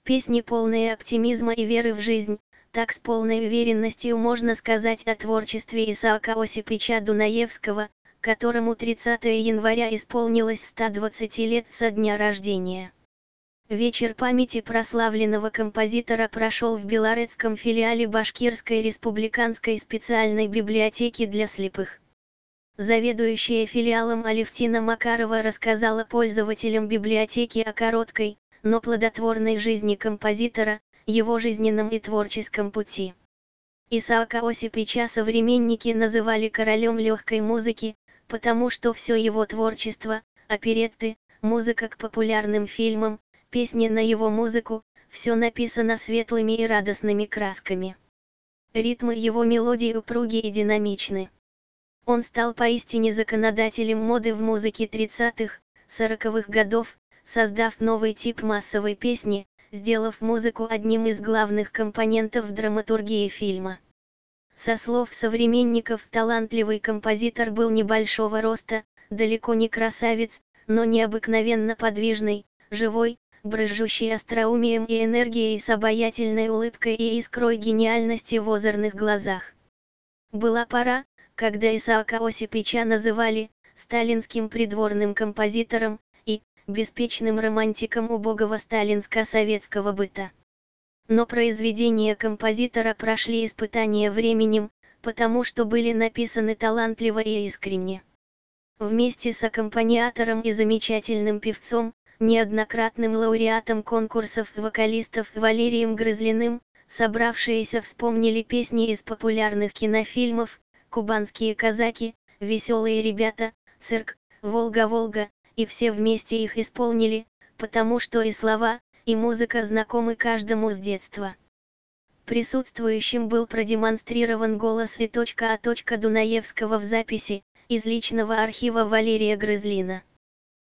Песни, полные оптимизма и веры в жизнь. Так с полной уверенностью можно сказать о творчестве Исаака Осиповича Дунаевского, которому 30 января исполнилось 120 лет со дня рождения. Вечер памяти прославленного композитора прошел в Белорецком филиале Башкирской республиканской специальной библиотеки для слепых. Заведующая филиалом Алевтина Макарова рассказала пользователям библиотеки о короткой, но плодотворной жизни композитора, его жизненном и творческом пути. Исаака Осиповича современники называли королем легкой музыки, потому что все его творчество, оперетты, музыка к популярным фильмам, песни на его музыку, все написано светлыми и радостными красками. Ритмы его мелодий упруги и динамичны. Он стал поистине законодателем моды в музыке 30-х, 40-х годов, создав новый тип массовой песни, сделав музыку одним из главных компонентов драматургии фильма. Со слов современников, талантливый композитор был небольшого роста, далеко не красавец, но необыкновенно подвижный, живой, брызжущий остроумием и энергией, с обаятельной улыбкой и искрой гениальности в озорных глазах. Была пора, когда Исаака Осиповича называли сталинским придворным композитором и беспечным романтиком убогого сталинско-советского быта. Но произведения композитора прошли испытания временем, потому что были написаны талантливо и искренне. Вместе с аккомпаниатором и замечательным певцом, неоднократным лауреатом конкурсов вокалистов Валерием Грызлиным, собравшиеся вспомнили песни из популярных кинофильмов «Кубанские казаки», «Веселые ребята», «Цирк», «Волга-Волга», и все вместе их исполнили, потому что и слова, и музыка знакомы каждому с детства. Присутствующим был продемонстрирован голос и .А. Дунаевского в записи из личного архива Валерия Грызлина.